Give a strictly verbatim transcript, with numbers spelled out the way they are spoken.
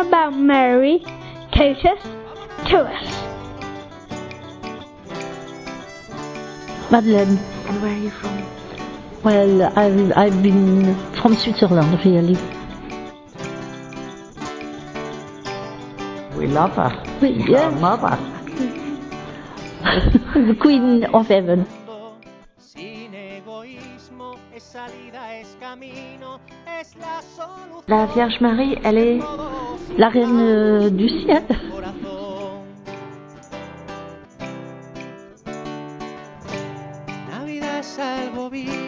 about Mary, take us to us. Madeleine. And where are you from? Well, I've, I've been from Switzerland, really. We love her. We, yes. Our mother. The Queen of Heaven. La Vierge Marie, elle est la reine euh, du ciel. Navidad es algo bien.